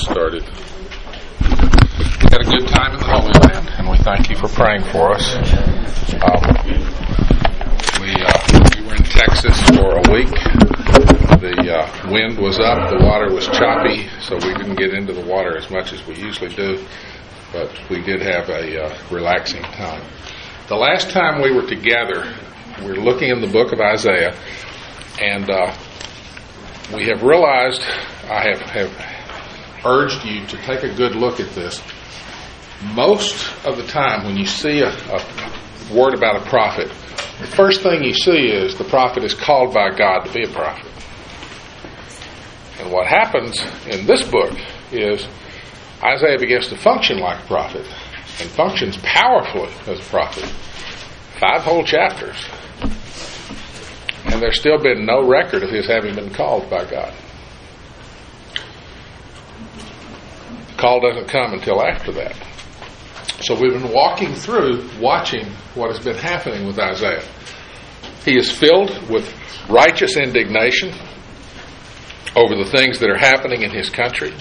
started. We had a good time in the Holy Land, and we thank you for praying for us. We were in Texas for a week. The wind was up, the water was choppy, so we didn't get into the water as much as we usually do, but we did have a relaxing time. The last time we were together, we were looking in the book of Isaiah, and we have realized, I have urged you to take a good look at this. Most of the time when you see a word about a prophet, the first thing you see is the prophet is called by God to be a prophet. And what happens in this book is Isaiah begins to function like a prophet and functions powerfully as a prophet. 5 whole chapters. And there's still been no record of his having been called by God. The call doesn't come until after that. So we've been walking through, watching what has been happening with Isaiah. He is filled with righteous indignation over the things that are happening in his country.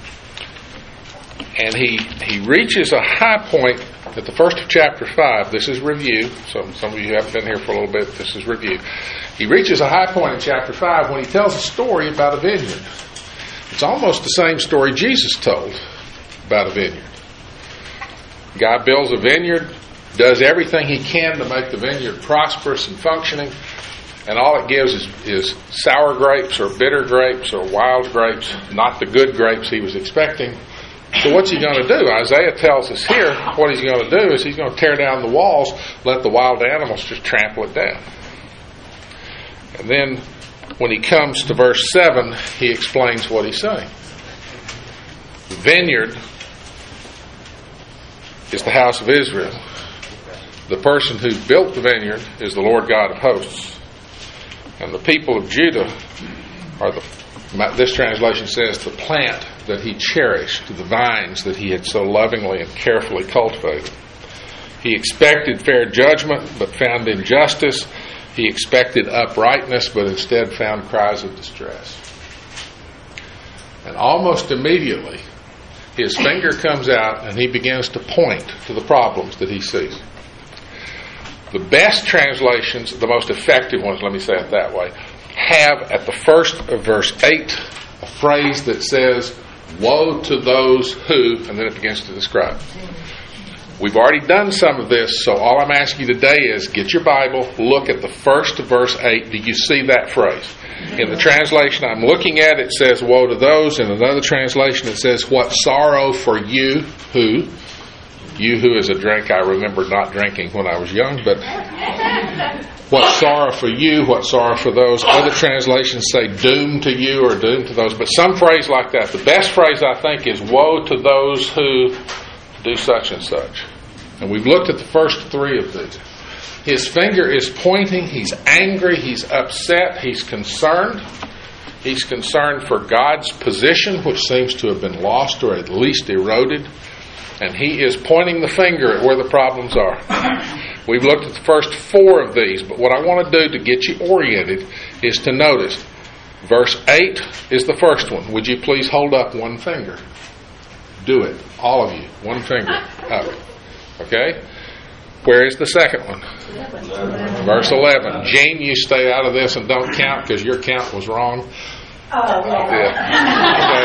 And he reaches a high point at the first of chapter 5. This is review. Some of you haven't been here for a little bit. This is review. He reaches a high point in chapter 5 when he tells a story about a vineyard. It's almost the same story Jesus told about a vineyard. The guy builds a vineyard, does everything he can to make the vineyard prosperous and functioning, and all it gives is sour grapes or bitter grapes or wild grapes, not the good grapes he was expecting. So what's he going to do? Isaiah tells us here what he's going to do is he's going to tear down the walls, let the wild animals just trample it down. And then when he comes to verse 7, he explains what he's saying. The vineyard is the house of Israel. The person who built the vineyard is the Lord God of hosts. And the people of Judah are this translation says, the plant that he cherished, the vines that he had so lovingly and carefully cultivated. He expected fair judgment, but found injustice. He expected uprightness, but instead found cries of distress. And almost immediately, his finger comes out and he begins to point to the problems that he sees. The best translations, the most effective ones, let me say it that way, have at the first of verse 8 a phrase that says, woe to those who, and then it begins to describe. We've already done some of this, so all I'm asking you today is get your Bible, look at the first of verse 8. Do you see that phrase? In the translation I'm looking at, it says, woe to those. In another translation, it says, what sorrow for you who. You who is a drink I remember not drinking when I was young, but what sorrow for you, what sorrow for those. Other translations say doom to you or doom to those, but some phrase like that. The best phrase I think is woe to those who do such and such. And we've looked at the first 3 of these. His finger is pointing, he's angry, he's upset, he's concerned. He's concerned for God's position, which seems to have been lost or at least eroded. And he is pointing the finger at where the problems are. We've looked at the first 4 of these, but what I want to do to get you oriented is to notice verse 8 is the first one. Would you please hold up one finger? Do it, all of you, one finger up. Okay? Where is the second one? 11. Verse 11. Gene, you stay out of this and don't count because your count was wrong. Yeah. Okay.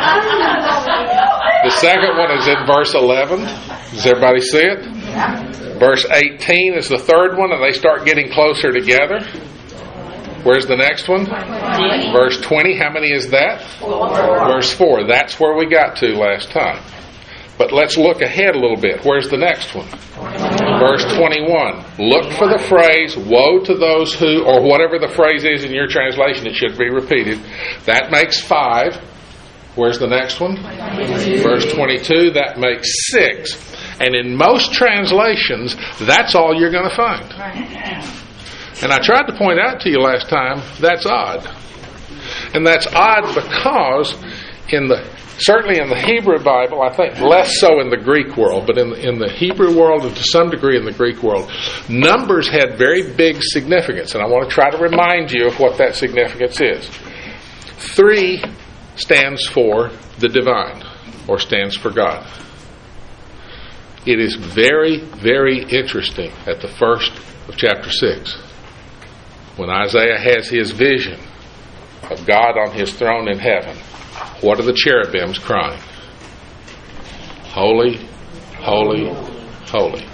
The second one is in verse 11. Does everybody see it? Verse 18 is the third one, and they start getting closer together. Where's the next one? 20. Verse 20. How many is that? 4. Verse 4. That's where we got to last time. But let's look ahead a little bit. Where's the next one? 21. Verse 21. Look for the phrase, woe to those who, or whatever the phrase is in your translation, it should be repeated. That makes 5. Where's the next one? 22. Verse 22. That makes 6. And in most translations, that's all you're going to find. And I tried to point out to you last time, that's odd. And that's odd because certainly in the Hebrew Bible, I think less so in the Greek world, but in the Hebrew world and to some degree in the Greek world, numbers had very big significance. And I want to try to remind you of what that significance is. 3 stands for the divine, or stands for God. It is very, very interesting at the first of chapter 6, when Isaiah has his vision of God on his throne in heaven. What are the cherubims crying? Holy, holy, holy.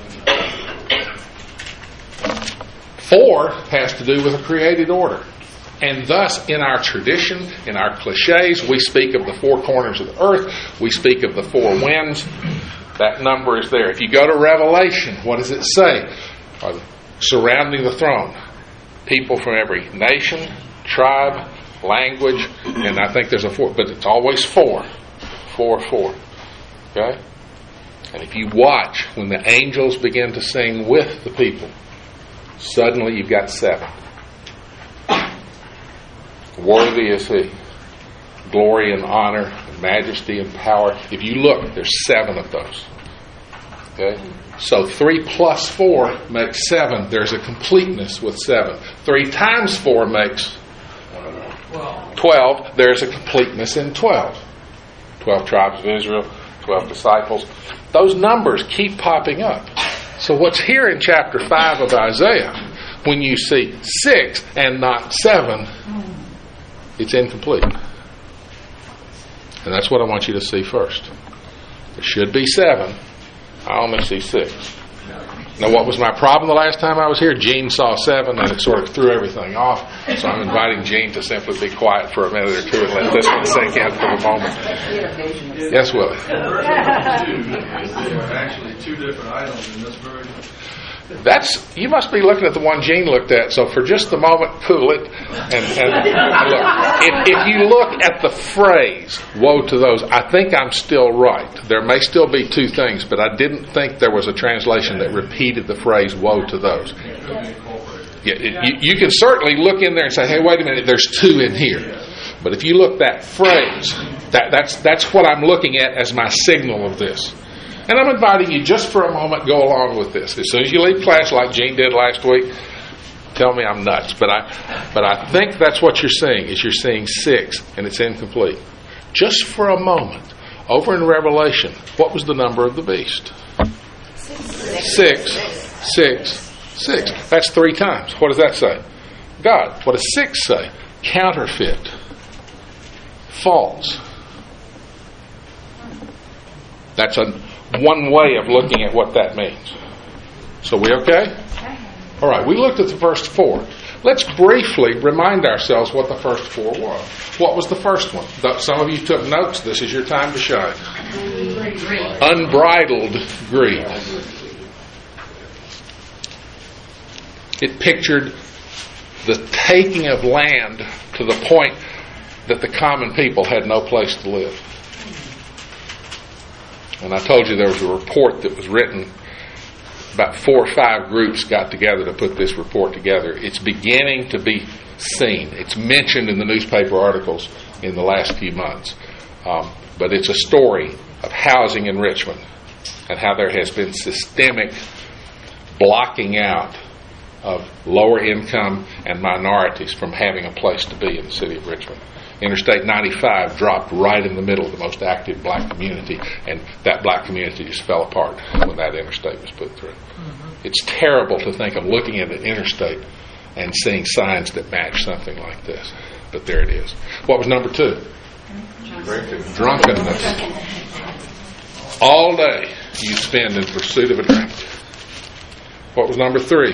4 has to do with a created order. And thus, in our tradition, in our cliches, we speak of the 4 corners of the earth. We speak of the 4 winds. That number is there. If you go to Revelation, what does it say? Surrounding the throne, people from every nation, tribe, language, and I think there's a 4, but it's always 4. 4, 4. Okay? And if you watch, when the angels begin to sing with the people, suddenly you've got 7. Worthy is He. Glory and honor, and majesty and power. If you look, there's 7 of those. Okay? So 3 plus 4 makes 7. There's a completeness with 7. 3 times 4 makes 12. There's a completeness in 12. 12 tribes of Israel, 12 disciples. Those numbers keep popping up. So what's here in chapter 5 of Isaiah, when you see 6 and not 7, it's incomplete. And that's what I want you to see first. There should be 7. I only see 6. Now, what was my problem the last time I was here? Gene saw 7 and it sort of threw everything off. So I'm inviting Gene to simply be quiet for a minute or two and let this one sink in for a moment. Yes, Willie? There are actually 2 different items in this version. You must be looking at the one Gene looked at, so for just a moment, cool it. And look, if you look at the phrase, woe to those, I think I'm still right. There may still be 2 things, but I didn't think there was a translation that repeated the phrase, woe to those. Yeah, you can certainly look in there and say, hey, wait a minute, there's 2 in here. But if you look that phrase, that's what I'm looking at as my signal of this. And I'm inviting you just for a moment, go along with this. As soon as you leave class, like Gene did last week, tell me I'm nuts. But I think that's what you're seeing, is you're seeing 6, and it's incomplete. Just for a moment, over in Revelation, what was the number of the beast? 6, 6, 6. That's 3 times. What does that say? God. What does 6 say? Counterfeit. False. That's one way of looking at what that means. So we okay? All right, we looked at the first 4. Let's briefly remind ourselves what the first 4 were. What was the first one? Some of you took notes. This is your time to shine. Unbridled greed. It pictured the taking of land to the point that the common people had no place to live. And I told you there was a report that was written. About 4 or 5 groups got together to put this report together. It's beginning to be seen. It's mentioned in the newspaper articles in the last few months. But it's a story of housing in Richmond and how there has been systemic blocking out of lower income and minorities from having a place to be in the city of Richmond. Interstate 95 dropped right in the middle of the most active black community, and that black community just fell apart when that interstate was put through. It's terrible to think of looking at an interstate and seeing signs that match something like this. But there it is. What was number 2? Drunkenness. All day you spend in pursuit of a drink. What was number 3?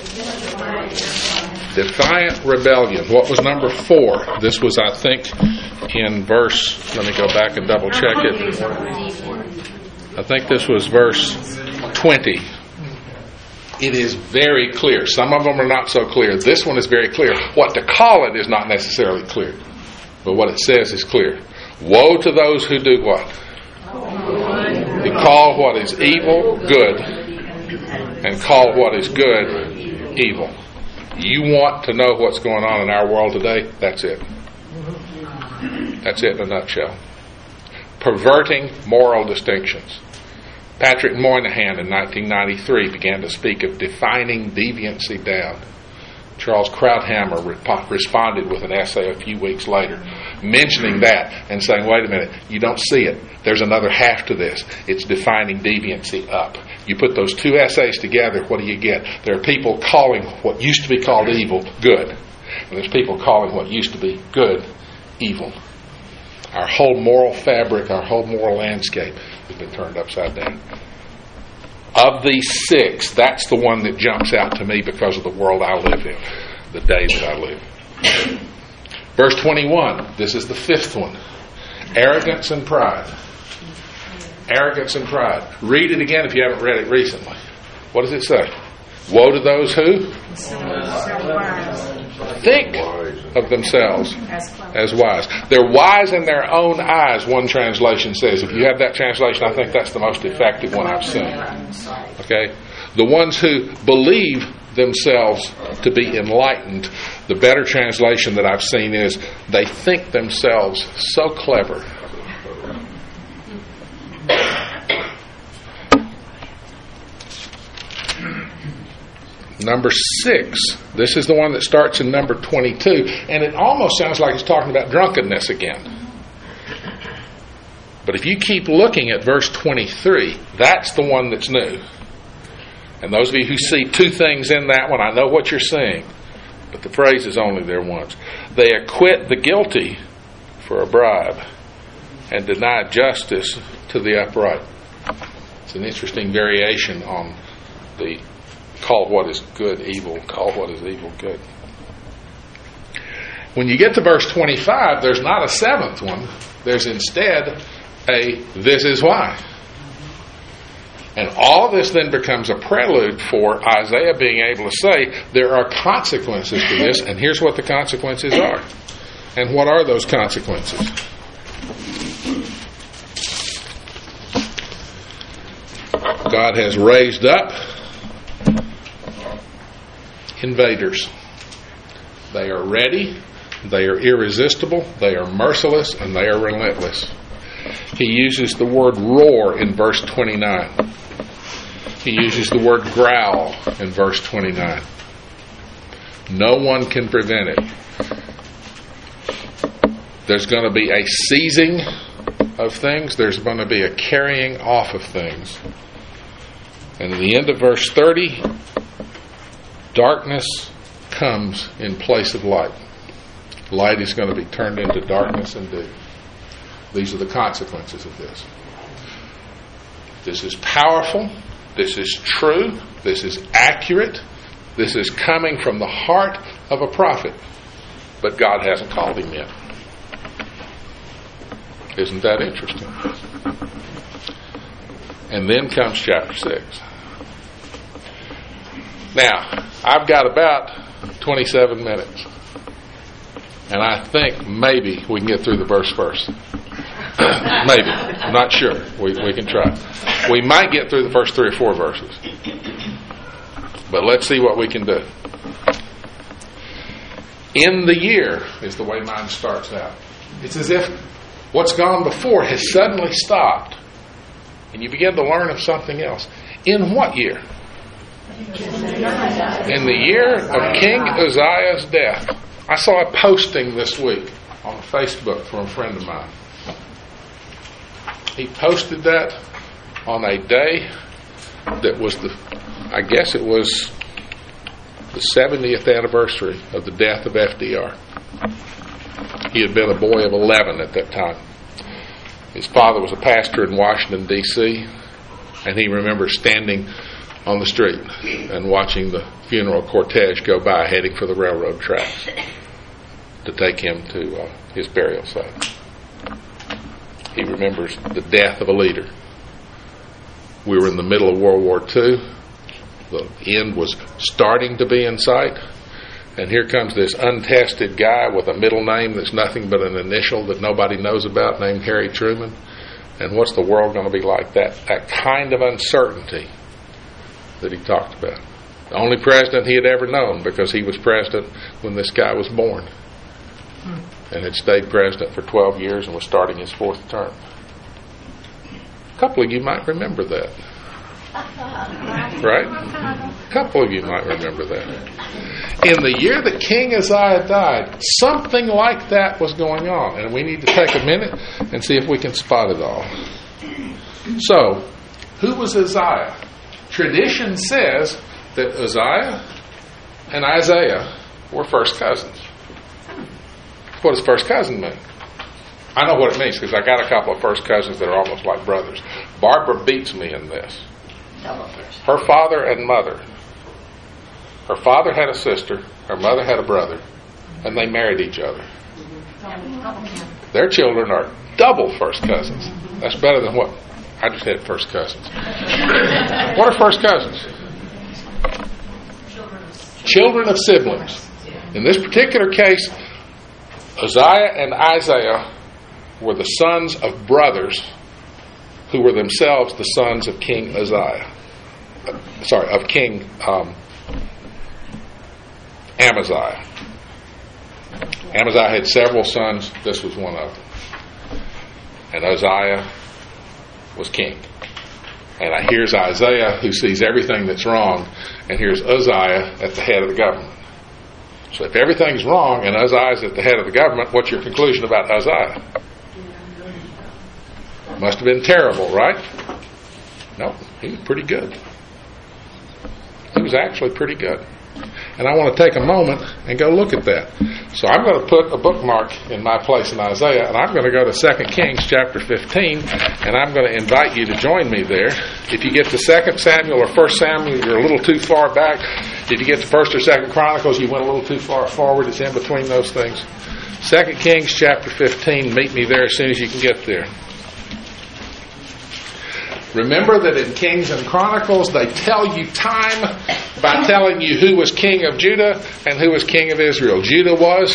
Defiant rebellion. What was number 4? This was, I think, in verse, let me go back and double check it. I think this was verse 20. It is very clear. Some of them are not so clear. This one is very clear. What to call it is not necessarily clear, but what it says is clear. Woe to those who do what? They call what is evil good, and call what is good evil. You want to know what's going on in our world today? That's it. That's it in a nutshell. Perverting moral distinctions. Patrick Moynihan in 1993 began to speak of defining deviancy down. Charles Krauthammer responded with an essay a few weeks later mentioning that and saying, wait a minute, you don't see it. There's another half to this. It's defining deviancy up. You put those two essays together, what do you get? There are people calling what used to be called evil good. And there's people calling what used to be good evil. Our whole moral fabric, our whole moral landscape has been turned upside down. Of these six, that's the one that jumps out to me because of the world I live in, the day that I live. Verse 21, this is the fifth one. Arrogance and pride. Arrogance and pride. Read it again if you haven't read it recently. What does it say? Woe to those who think of themselves as wise. They're wise in their own eyes, one translation says. If you have that translation, I think that's the most effective one I've seen. Okay? The ones who believe themselves to be enlightened, the better translation that I've seen is they think themselves so clever. Number 6, this is the one that starts in number 22, and it almost sounds like it's talking about drunkenness again. But if you keep looking at verse 23, that's the one that's new. And those of you who see two things in that one, I know what you're seeing, but the phrase is only there once. They acquit the guilty for a bribe and deny justice to the upright. It's an interesting variation on the call what is good evil, call what is evil good. When you get to verse 25, there's not a seventh one. There's instead a this is why. And all this then becomes a prelude for Isaiah being able to say there are consequences to this, and here's what the consequences are. And what are those consequences? God has raised up invaders. They are ready, they are irresistible, they are merciless, and they are relentless. He uses the word roar in verse 29. He uses the word growl in verse 29. No one can prevent it. There's going to be a seizing of things. There's going to be a carrying off of things. And at the end of verse 30, darkness comes in place of light. Light is going to be turned into darkness indeed. These are the consequences of this. This is powerful. This is true. This is accurate. This is coming from the heart of a prophet. But God hasn't called him yet. Isn't that interesting? And then comes chapter 6. Now, I've got about 27 minutes. And I think maybe we can get through the verse first. Maybe. I'm not sure. We can try. We might get through the first 3 or 4 verses. But let's see what we can do. In the year is the way mine starts out. It's as if what's gone before has suddenly stopped. And you begin to learn of something else. In what year? In the year of King Uzziah's death. I saw a posting this week on Facebook from a friend of mine. He posted that on a day that was I guess it was the 70th anniversary of the death of FDR. He had been a boy of 11 at that time. His father was a pastor in Washington, D.C., and he remembers standing on the street and watching the funeral cortege go by heading for the railroad tracks to take him to his burial site. He remembers the death of a leader. We were in the middle of World War II. The end was starting to be in sight. And here comes this untested guy with a middle name that's nothing but an initial that nobody knows about, named Harry Truman. And what's the world going to be like? That kind of uncertainty that he talked about. The only president he had ever known, because he was president when this guy was born. And had stayed president for 12 years and was starting his 4th term. A couple of you might remember that. Right? A couple of you might remember that. In the year that King Uzziah died, something like that was going on. And we need to take a minute and see if we can spot it all. So, who was Uzziah? Tradition says that Uzziah and Isaiah were first cousins. What does first cousin mean? I know what it means because I got a couple of first cousins that are almost like brothers. Barbara beats me in this. Her father and mother. Her father had a sister, her mother had a brother, and they married each other. Their children are double first cousins. That's better than what? I just had first cousins. What are first cousins? Children of siblings. In this particular case, Uzziah and Isaiah were the sons of brothers who were themselves the sons of King Uzziah. Of King Amaziah. Amaziah had several sons. This was one of them. And Uzziah was king. And here's Isaiah, who sees everything that's wrong, and here's Uzziah at the head of the government. So if everything's wrong and Uzziah's at the head of the government, what's your conclusion about Uzziah? Must have been terrible, right? No, he was pretty good. He was actually pretty good. And I want to take a moment and go look at that. So I'm going to put a bookmark in my place in Isaiah, and I'm going to go to 2 Kings chapter 15, and I'm going to invite you to join me there. If you get to 2 Samuel or 1 Samuel, you're a little too far back. If you get to 1 or 2 Chronicles, you went a little too far forward. It's in between those things. 2 Kings chapter 15, meet me there as soon as you can get there. Remember that in Kings and Chronicles, they tell you time by telling you who was king of Judah and who was king of Israel. Judah was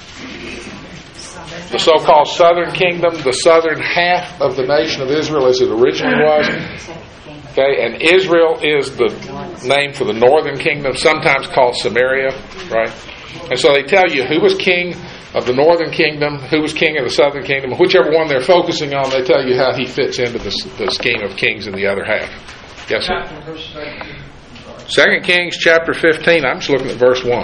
the so-called southern kingdom, the southern half of the nation of Israel as it originally was. Okay, and Israel is the name for the northern kingdom, sometimes called Samaria, right? And so they tell you who was king of the northern kingdom, who was king of the southern kingdom. Whichever one they're focusing on, they tell you how he fits into the scheme of kings in the other half. Yes, sir? 2 Kings chapter 15, I'm just looking at verse 1.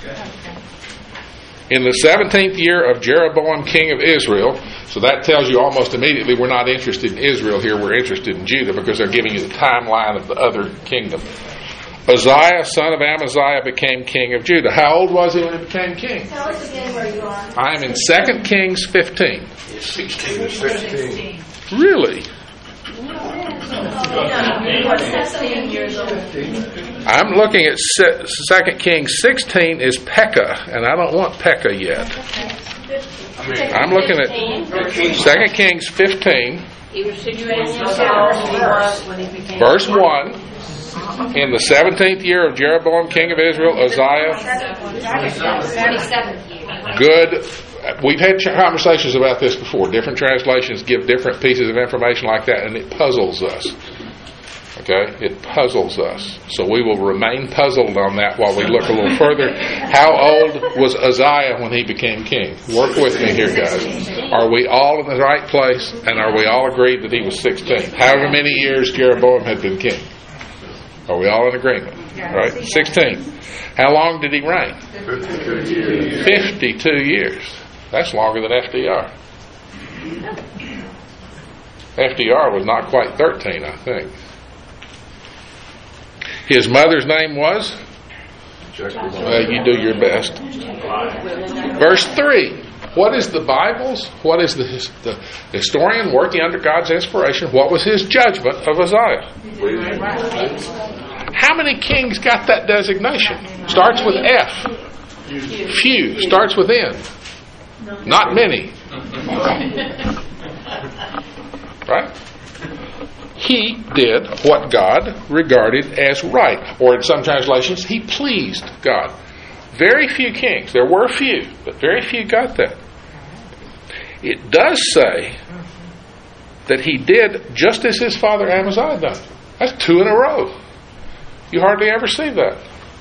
In the 17th year of Jeroboam king of Israel, so that tells you almost immediately we're not interested in Israel here, we're interested in Judah because they're giving you the timeline of the other kingdom. Uzziah, son of Amaziah, became king of Judah. How old was he when he became king? Tell us again where you are. I am in 2 Kings 15. 16 to 16. Really? I'm looking at 2 Kings 16 is Pekah, and I don't want Pekah yet. I'm looking at 2 Kings 15, verse 1. In the 17th year of Jeroboam, king of Israel, Uzziah. 27th year. Good. We've had conversations about this before. Different translations give different pieces of information like that, and it puzzles us. Okay? It puzzles us. So we will remain puzzled on that while we look a little further. How old was Uzziah when he became king? Work with me here, guys. Are we all in the right place, and are we all agreed that he was 16? However many years Jeroboam had been king. Are we all in agreement? Right? 16. How long did he reign? 52 years. 52 years. That's longer than FDR. FDR was not quite 13, I think. His mother's name was? You do your best. Verse 3. What is the Bible's? What is the historian working under God's inspiration? What was his judgment of Uzziah? How many kings got that designation? Starts with F. Few. Starts with N. Not many. Right? He did what God regarded as right. Or in some translations, he pleased God. Very few kings. There were a few, but very few got that. It does say that he did just as his father Amaziah done. That's 2 in a row. You hardly ever see that.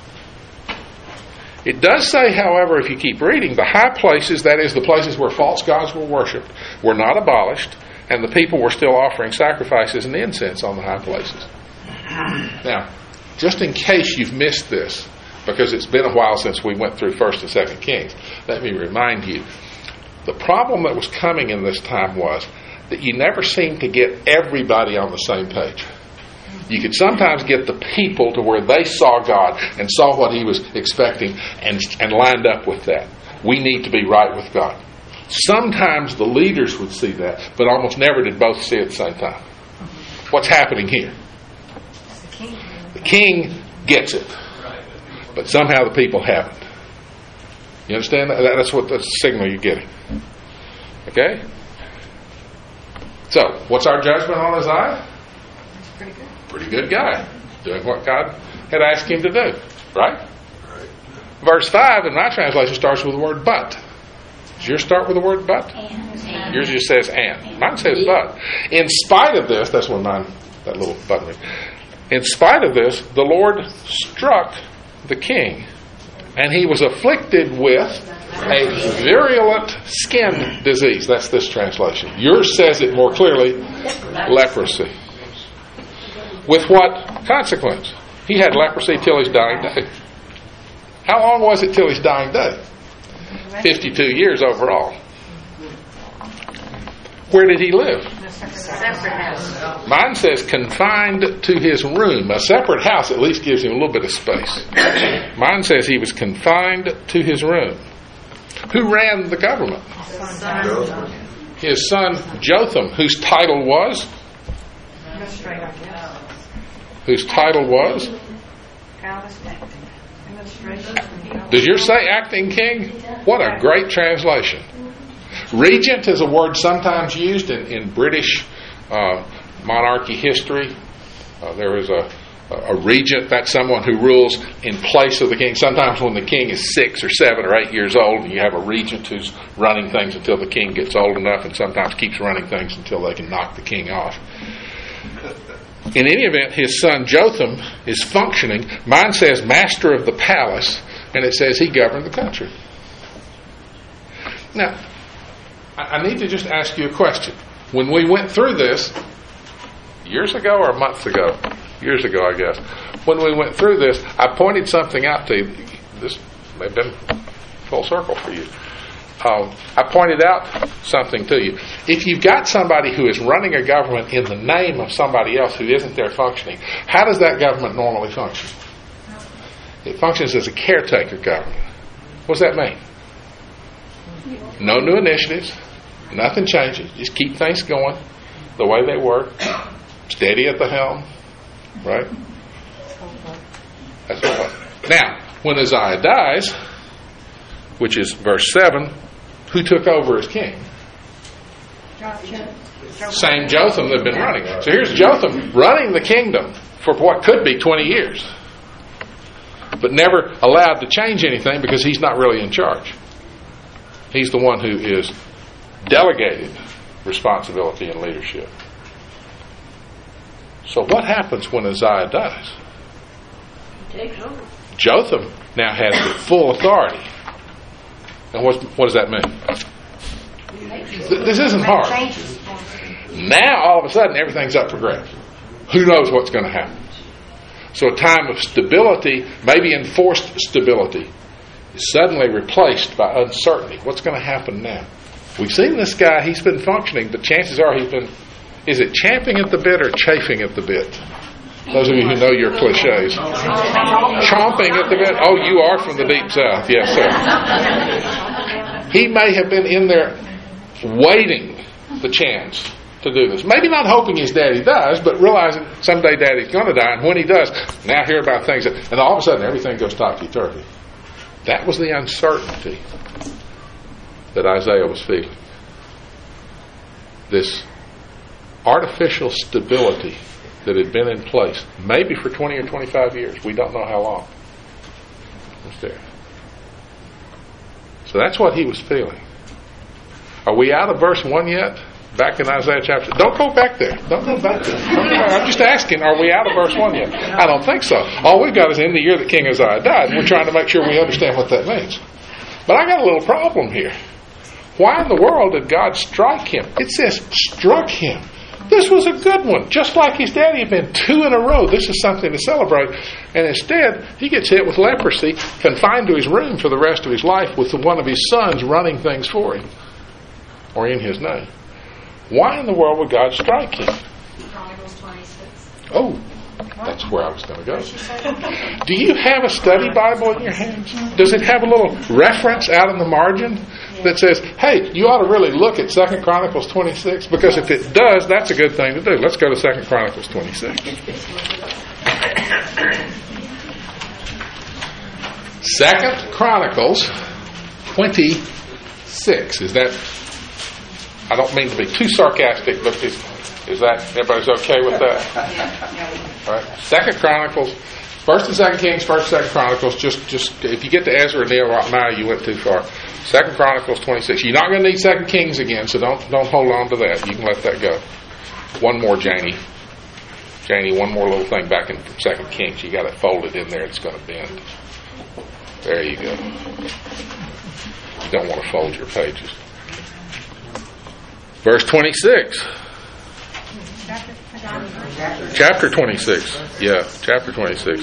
It does say, however, if you keep reading, the high places, that is the places where false gods were worshipped, were not abolished, and the people were still offering sacrifices and incense on the high places. Now, just in case you've missed this, because it's been a while since we went through 1st and 2nd Kings. Let me remind you, the problem that was coming in this time was that you never seemed to get everybody on the same page. You could sometimes get the people to where they saw God and saw what He was expecting and lined up with that. We need to be right with God. Sometimes the leaders would see that, but almost never did both see it at the same time. What's happening here? The king gets it, but somehow the people haven't. You understand that? That's what the signal you're getting. Okay? So, what's our judgment on Uzziah? Pretty good guy. Doing what God had asked him to do. Right? Verse 5 in my translation starts with the word but. Does yours start with the word but? And. Yours just says and. Mine says but. In spite of this, that's what mine, that little button. In spite of this, the Lord struck the king, and he was afflicted with a virulent skin disease. That's this translation. Yours says it more clearly, leprosy. With what consequence? He had leprosy till his dying day. How long was it till his dying day? 52 years overall. Where did he live? Separate house. Mine says confined to his room. A separate house at least gives him a little bit of space. Mine says he was confined to his room. Who ran the government? His son Jotham, whose title was? Whose title was? Does yours say acting king? What a great translation. Regent is a word sometimes used in British monarchy history. There is a regent. That's someone who rules in place of the king. Sometimes when the king is 6 or 7 or 8 years old, you have a regent who's running things until the king gets old enough, and sometimes keeps running things until they can knock the king off. In any event, his son Jotham is functioning. Mine says master of the palace, and it says he governed the country. Now, I need to just ask you a question. When we went through this, years ago or months ago? Years ago, I guess. When we went through this, I pointed something out to you. This may have been full circle for you. I pointed out something to you. If you've got somebody who is running a government in the name of somebody else who isn't there functioning, how does that government normally function? It functions as a caretaker government. What does that mean? No new initiatives. Nothing changes. Just keep things going the way they work. Steady at the helm. Right? That's what. Now, when Uzziah dies, which is verse 7, who took over as king? Same Jotham that had been running. So here's Jotham running the kingdom for what could be 20 years, but never allowed to change anything because he's not really in charge. He's the one who is delegated responsibility and leadership. So what happens when Uzziah dies? Jotham now has the full authority. And what does that mean? This isn't hard. Now, all of a sudden, everything's up for grabs. Who knows what's going to happen? So a time of stability, maybe enforced stability, is suddenly replaced by uncertainty. What's going to happen now? We've seen this guy, he's been functioning, but chances are he's been, is it champing at the bit or chafing at the bit? Those of you who know your cliches. Chomping at the bit. Oh, you are from the deep south. Yes, sir. He may have been in there waiting the chance to do this. Maybe not hoping his daddy does, but realizing someday daddy's going to die, and when he does, now hear about things, and all of a sudden everything goes topsy-turvy. That was the uncertainty that Isaiah was feeling. This artificial stability that had been in place, maybe for 20 or 25 years. We don't know how long. Was there. So that's what he was feeling. Are we out of verse 1 yet? Back in Isaiah chapter... Don't go back there. Don't go back there. I'm just asking, are we out of verse 1 yet? I don't think so. All we've got is in the year that King Uzziah died, and we're trying to make sure we understand what that means. But I got a little problem here. Why in the world did God strike him? It says struck him. This was a good one, just like his daddy had been 2 in a row. This is something to celebrate. And instead, he gets hit with leprosy, confined to his room for the rest of his life with one of his sons running things for him, or in his name. Why in the world would God strike him? Chronicles 26. Oh, that's where I was going to go. Do you have a study Bible in your hands? Does it have a little reference out in the margin that says, hey, you ought to really look at 2 Chronicles 26? Because if it does, that's a good thing to do. Let's go to 2 Chronicles 26. 2 Chronicles 26. Is that... I don't mean to be too sarcastic, but is that... Everybody's okay with that? All right. 2 Chronicles... 1st and 2nd Kings, 1st and 2nd Chronicles, just if you get to Ezra and Nehemiah, you went too far. 2 Chronicles 26. You're not going to need 2 Kings again, so don't hold on to that. You can let that go. One more, Janie. Janie, one more little thing back in 2 Kings. You got it folded in there. It's going to bend. There you go. You don't want to fold your pages. Verse 26. Chapter 26. Yeah, chapter 26.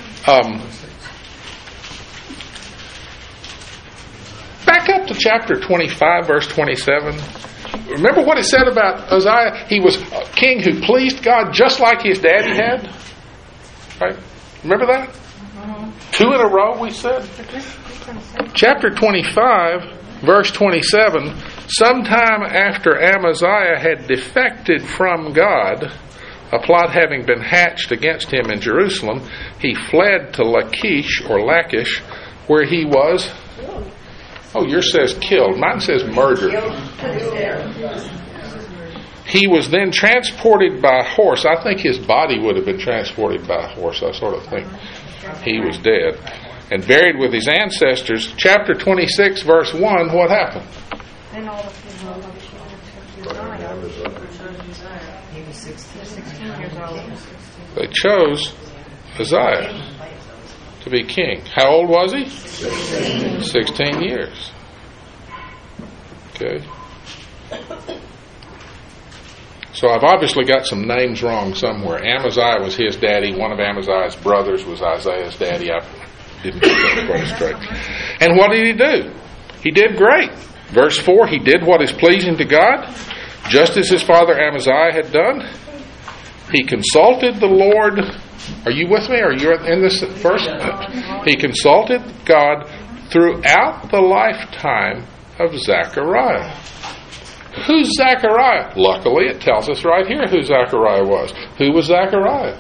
Back up to chapter 25, verse 27. Remember what it said about Uzziah? He was a king who pleased God just like his daddy had. Right? Remember that? 2 in a row, we said. Chapter 25, verse 27. Sometime after Amaziah had defected from God, a plot having been hatched against him in Jerusalem, he fled to Lachish, where he was... Oh, yours says killed. Mine says murdered. He was then transported by horse. I think his body would have been transported by horse. I sort of think he was dead. And buried with his ancestors. Chapter 26, verse 1, what happened? Then all the people he was 16 years old. They chose Uzziah to be king. How old was he? 16 years. Okay. So I've obviously got some names wrong somewhere. Amaziah was his daddy. One of Amaziah's brothers was Isaiah's daddy. I didn't get that quite straight. And what did he do? He did great. Verse 4, he did what is pleasing to God, just as his father Amaziah had done. He consulted the Lord. Are you with me? Are you in this verse? He consulted God throughout the lifetime of Zechariah. Who's Zechariah? Luckily, it tells us right here who Zechariah was. Who was Zechariah?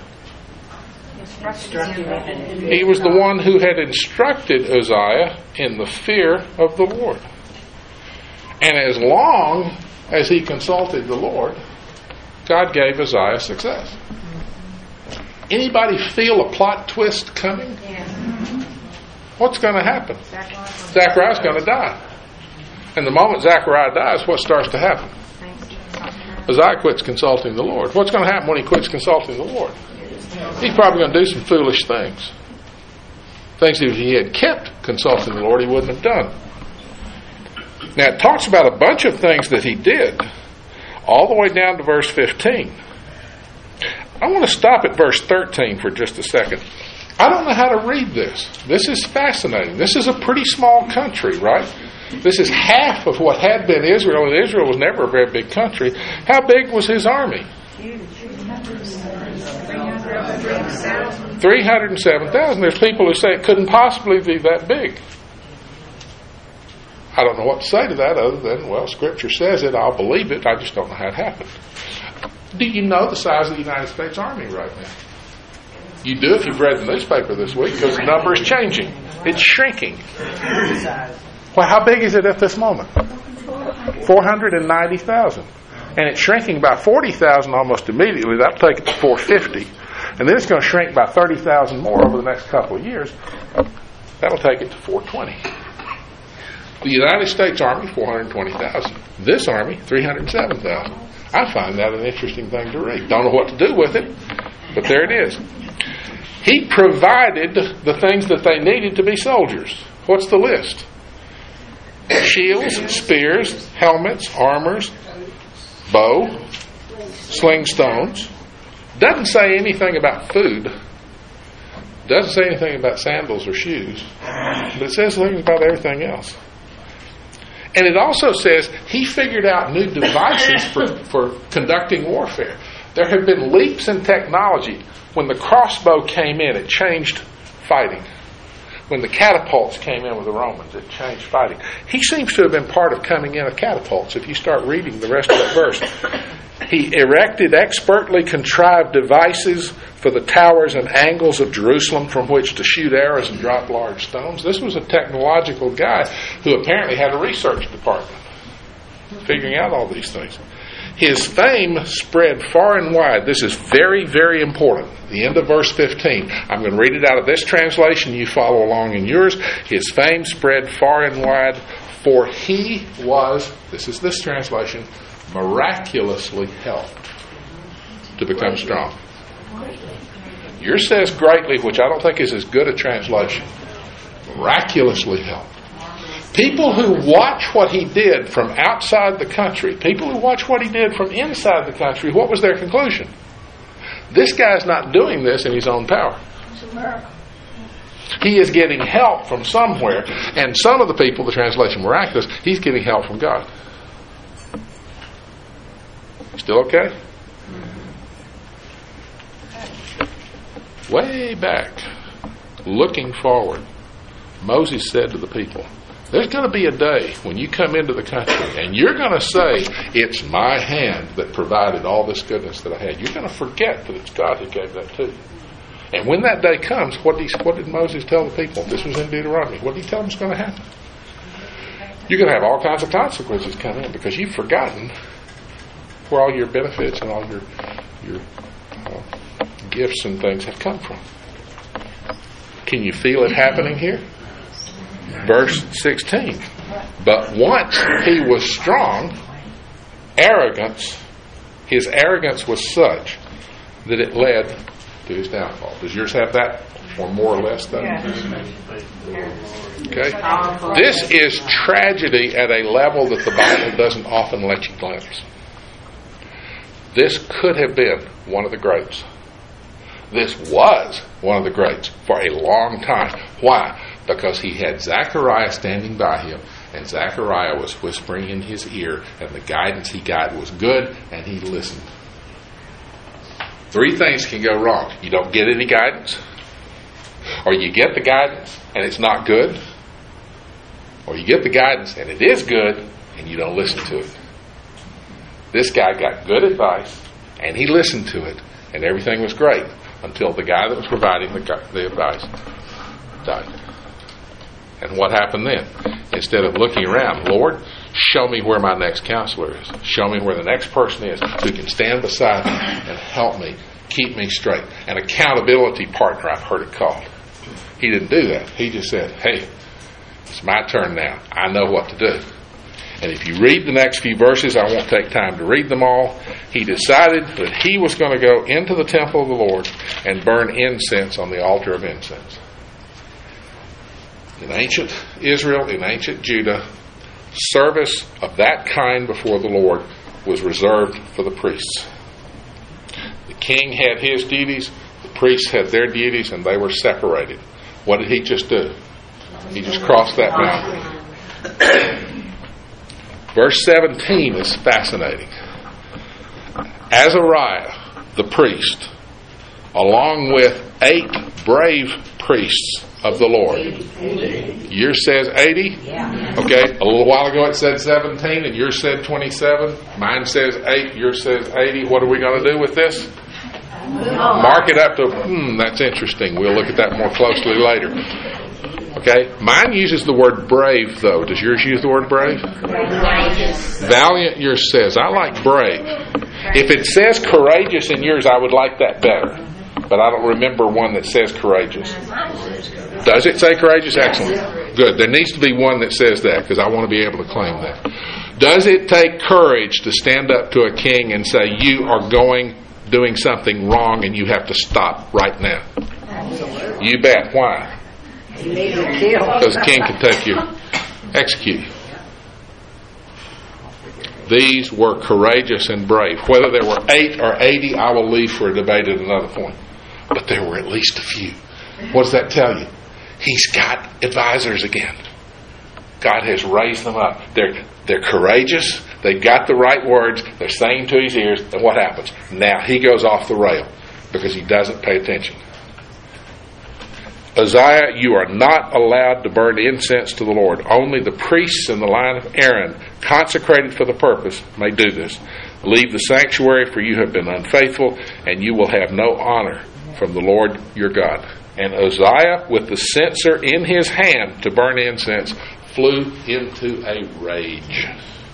He was the one who had instructed Uzziah in the fear of the Lord. And as long as he consulted the Lord, God gave Uzziah success. Anybody feel a plot twist coming? What's going to happen? Zechariah's going to die. And the moment Zechariah dies, what starts to happen? Uzziah quits consulting the Lord. What's going to happen when he quits consulting the Lord? He's probably going to do some foolish things. Things that if he had kept consulting the Lord, he wouldn't have done. Now, it talks about a bunch of things that he did, all the way down to verse 15. I want to stop at verse 13 for just a second. I don't know how to read this. This is fascinating. This is a pretty small country, right? This is half of what had been Israel, and Israel was never a very big country. How big was his army? 307,000. There's people who say it couldn't possibly be that big. I don't know what to say to that other than, well, Scripture says it, I'll believe it, I just don't know how it happened. Do you know the size of the United States Army right now? You do if you've read the newspaper this week, because the number is changing. It's shrinking. Well, how big is it at this moment? 490,000. And it's shrinking by 40,000 almost immediately. That'll take it to 450. And then it's going to shrink by 30,000 more over the next couple of years. That'll take it to 420. The United States Army, 420,000. This Army, 307,000. I find that an interesting thing to read. Don't know what to do with it, but there it is. He provided the things that they needed to be soldiers. What's the list? Shields, spears, helmets, armors, bow, sling stones. Doesn't say anything about food. Doesn't say anything about sandals or shoes. But it says things about everything else. And it also says he figured out new devices for conducting warfare. There have been leaps in technology. When the crossbow came in, it changed fighting. When the catapults came in with the Romans, it changed fighting. He seems to have been part of coming in with catapults if you start reading the rest of that verse. He erected expertly contrived devices for the towers and angles of Jerusalem from which to shoot arrows and drop large stones. This was a technological guy who apparently had a research department figuring out all these things. His fame spread far and wide. This is very, very important. The end of verse 15. I'm going to read it out of this translation. You follow along in yours. His fame spread far and wide, for he was, this is this translation, miraculously helped to become strong. Yours says greatly, which I don't think is as good a translation. Miraculously helped. People who watch what he did from outside the country, people who watch what he did from inside the country, what was their conclusion? This guy's not doing this in his own power. He is getting help from somewhere, and some of the people, the translation miraculous, he's getting help from God. Still okay? Way back, looking forward, Moses said to the people, there's going to be a day when you come into the country and you're going to say, it's my hand that provided all this goodness that I had. You're going to forget that it's God who gave that to you. And when that day comes, what did Moses tell the people? This was in Deuteronomy. What did he tell them is going to happen? You're going to have all kinds of consequences come in because you've forgotten where all your benefits and all your gifts and things have come from. Can you feel it happening here? Verse 16. But once he was strong, his arrogance was such that it led to his downfall. Does yours have that? Or more or less that? Okay. This is tragedy at a level that the Bible doesn't often let you glimpse. This could have been one of the greats. This was one of the greats for a long time. Why? Because he had Zechariah standing by him, and Zechariah was whispering in his ear, and the guidance he got was good, and he listened. 3 things can go wrong. You don't get any guidance, or you get the guidance and it's not good, or you get the guidance and it is good and you don't listen to it. This guy got good advice and he listened to it, and everything was great until the guy that was providing the advice died. And what happened then? Instead of looking around, Lord, show me where my next counselor is. Show me where the next person is who can stand beside me and help me, keep me straight. An accountability partner, I've heard it called. He didn't do that. He just said, hey, it's my turn now. I know what to do. And if you read the next few verses, I won't take time to read them all. He decided that he was going to go into the temple of the Lord and burn incense on the altar of incense. In ancient Israel, in ancient Judah, service of that kind before the Lord was reserved for the priests. The king had his duties, the priests had their duties, and they were separated. What did he just do? He just crossed that boundary. Verse 17 is fascinating. Azariah, the priest, along with 8 brave priests of the Lord. Yours says 80? Okay, a little while ago it said 17 and yours said 27. Mine says 8, yours says 80. What are we going to do with this? Mark it up to, that's interesting. We'll look at that more closely later. Okay, mine uses the word brave though. Does yours use the word brave? Valiant, yours says. I like brave. If it says courageous in yours, I would like that better. But I don't remember one that says courageous. Does it say courageous? Excellent. Good. There needs to be one that says that because I want to be able to claim that. Does it take courage to stand up to a king and say, you are doing something wrong and you have to stop right now? Absolutely. You bet. Why? Because the king can take you, execute you. These were courageous and brave. Whether there were 8 or 80, I will leave for a debate at another point. But there were at least a few. What does that tell you? He's got advisors again. God has raised them up. They're courageous. They've got the right words. They're saying to his ears. And what happens? Now he goes off the rail because he doesn't pay attention. Uzziah, you are not allowed to burn incense to the Lord. Only the priests in the line of Aaron, consecrated for the purpose, may do this. Leave the sanctuary, for you have been unfaithful, and you will have no honor from the Lord your God. And Uzziah, with the censer in his hand to burn incense, flew into a rage.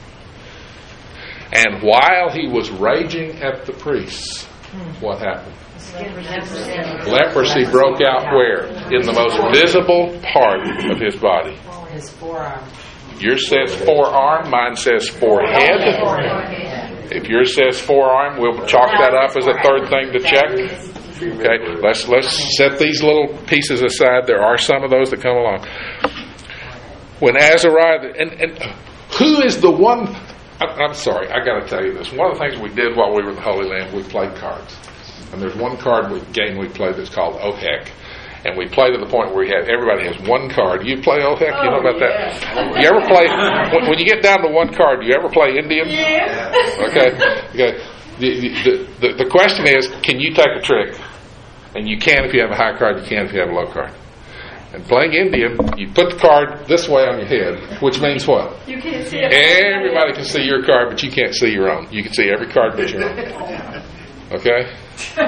And while he was raging at the priests, what happened? Leprosy broke out where? In the most visible part of his body. His forearm. Yours says forearm, mine says forehead. If yours says forearm, we'll chalk that up as a third thing to check. Okay, let's set these little pieces aside. There are some of those that come along. When Azariah, and who is the one? I'm sorry, I got to tell you this. One of the things we did while we were in the Holy Land, we played cards. And there's one game we play that's called Oh Heck. And we play to the point where everybody has one card. You play Oh Heck? You know about that? You ever play, when you get down to one card, do you ever play Indian? Yeah. Okay. The question is, can you take a trick? And you can if you have a high card, you can if you have a low card. And playing Indian, you put the card this way on your head, which means what? You can't see it. Everybody can see your card, but you can't see your own. You can see every card but your own. Okay? You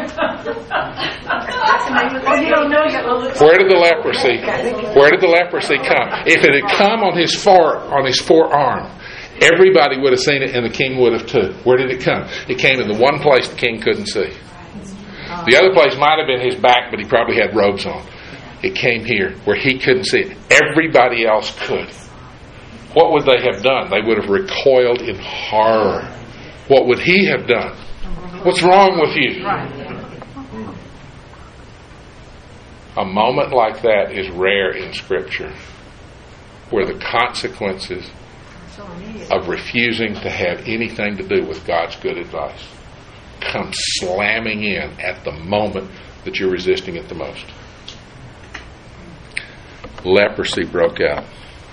don't know yet. Where did the leprosy come? If it had come on his forearm, everybody would have seen it and the king would have too. Where did it come? It came in the one place the king couldn't see. The other place might have been his back, but he probably had robes on. It came here where he couldn't see it. Everybody else could. What would they have done? They would have recoiled in horror. What would he have done? What's wrong with you? A moment like that is rare in Scripture, where the consequences of refusing to have anything to do with God's good advice come slamming in at the moment that you're resisting it the most. Leprosy broke out.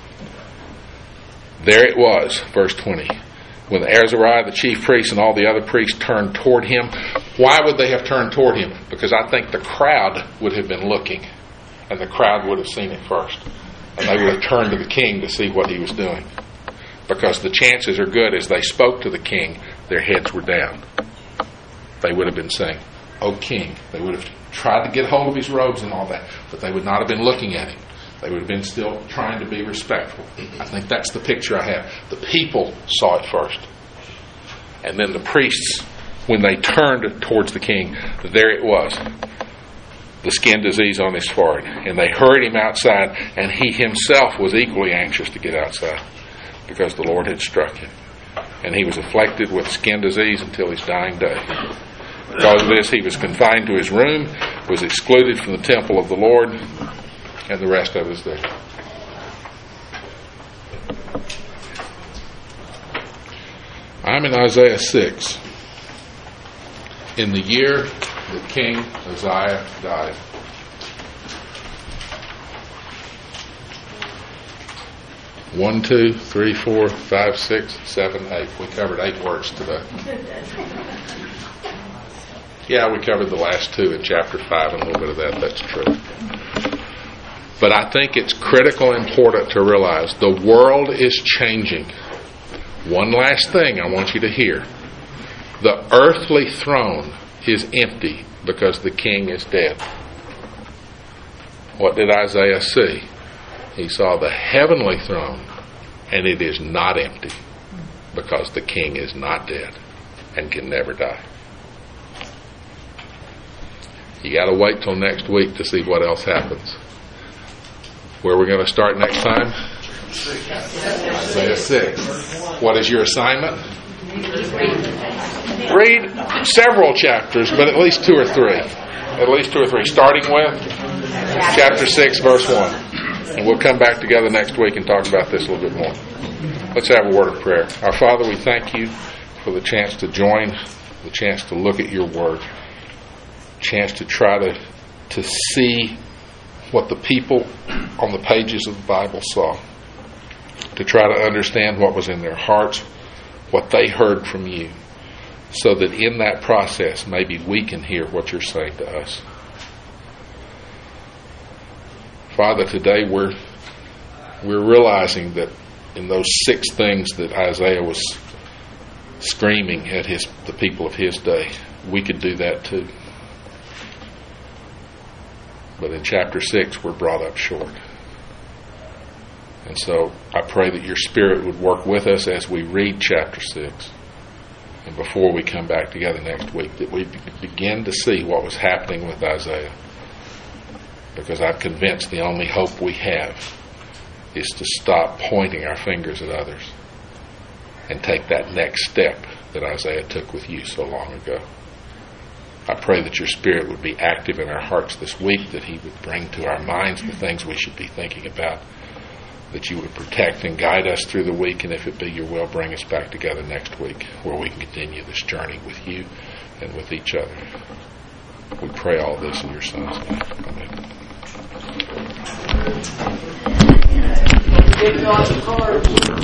There it was, verse 20. When Azariah, the chief priest, and all the other priests turned toward him. Why would they have turned toward him? Because I think the crowd would have been looking, and the crowd would have seen it first. And they would have turned to the king to see what he was doing. Because the chances are good, as they spoke to the king, their heads were down. They would have been saying, "O king." They would have tried to get hold of his robes and all that, but they would not have been looking at him. They would have been still trying to be respectful. I think that's the picture I have. The people saw it first. And then the priests, when they turned towards the king, there it was. The skin disease on his forehead. And they hurried him outside, and he himself was equally anxious to get outside because the Lord had struck him. And he was afflicted with skin disease until his dying day. Because of this, he was confined to his room, was excluded from the temple of the Lord, and the rest of us there. I'm in Isaiah 6. In the year that King Uzziah died. One, 2, 3, 4, 5, 6, 7, 8. We covered 8 words today. Yeah, we covered the last 2 in chapter 5 and a little bit of that. That's true. But I think it's critical and important to realize the world is changing. One last thing I want you to hear. The earthly throne is empty because the king is dead. What did Isaiah see? He saw the heavenly throne, and it is not empty because the king is not dead and can never die. You got to wait till next week to see what else happens. Where we're going to start next time? Isaiah 6. What is your assignment? Read several chapters, but at least 2 or 3. At least 2 or 3. Starting with chapter 6, verse 1. And we'll come back together next week and talk about this a little bit more. Let's have a word of prayer. Our Father, we thank you for the chance to join, the chance to look at your word, chance to try to see what the people on the pages of the Bible saw, to try to understand what was in their hearts, what they heard from you, so that in that process maybe we can hear what you're saying to us. Father, today we're realizing that in those 6 things that Isaiah was screaming at the people of his day, we could do that too. But in chapter 6, we're brought up short. And so I pray that your Spirit would work with us as we read chapter 6. And before we come back together next week, that we begin to see what was happening with Isaiah. Because I'm convinced the only hope we have is to stop pointing our fingers at others and take that next step that Isaiah took with you so long ago. I pray that your Spirit would be active in our hearts this week, that he would bring to our minds the things we should be thinking about, that you would protect and guide us through the week, and if it be your will, bring us back together next week where we can continue this journey with you and with each other. We pray all this in your Son's name. Amen.